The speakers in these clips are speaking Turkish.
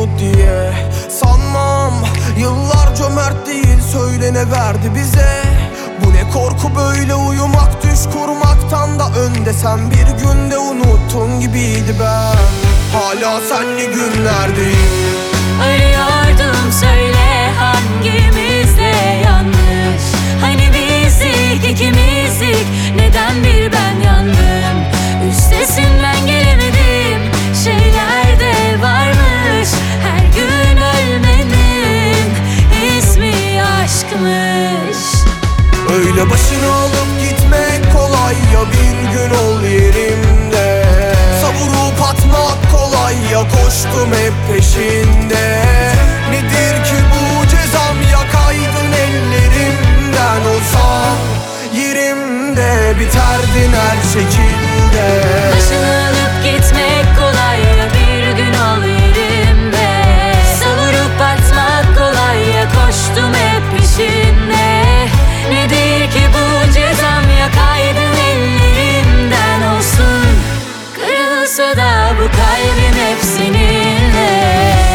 unut diye. Sanmam, yıllar cömert değil, söyle ne verdi bize. Bu ne korku böyle, uyumak düş kurmaktan da önde. Sen bir günde unuttun gibiydi ben. Hala senli günlerdeyim. Arıyordum, söyle hangimizde yanlış? Hani bizdik, ikimizdik, neden bir ben yandım? Üstesinden gelemedim, şeyler de varmış. Her gün ölmenin ismi aşkmış. Öyle başını alıp gitmek kolay ya, bir gün ol yerimde. Savurup atmak kolay ya, koştum hep peşinde. Nedir ki bu cezam, yakaydın ellerimden. Olsan yerimde, biterdin her şekilde. Başını alıp gitmek kolay ya, bir gün ol yerimde. Savurup atmak kolay ya, koştum hep peşinde. Nedir ki bu cezam, yakaydın ellerimden. Olsun, kırılsa da bu kalbim hep seninle.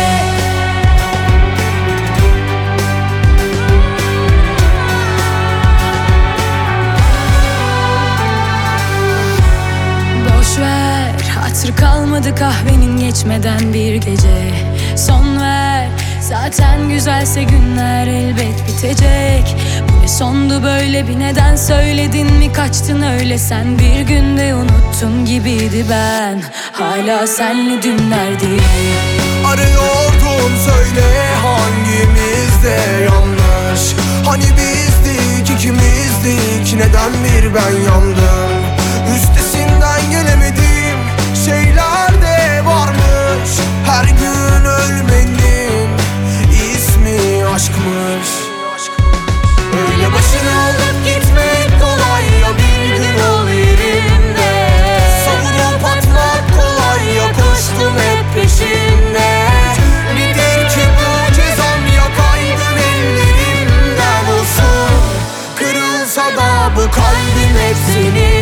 Boşver, hatır kalmadı kahvenin geçmeden bir gece. Son ver, zaten güzelse günler elbet bitecek. Bu ne sondu böyle, bir neden söyledin mi, kaçtın öyle sen. Bir günde unuttun gibiydi ben, hala senli dünlerdeyim. Arıyordum, söyle hangimizde yanlış? Hani bizdik, ikimizdik, neden bir ben yandım? Üstesinden gelemedim, şeyler de varmış. Her gün ölmenin ismi aşkmış. Öyle başını alıp gitmek kolay ya, bir gün ol yerimde. Savurup atmak kolay ya, koştum hep peşinde. Nedir ki bu cezam, yakaydın ellerimden. Olsun, kırılsa da bu kalbim hep senin.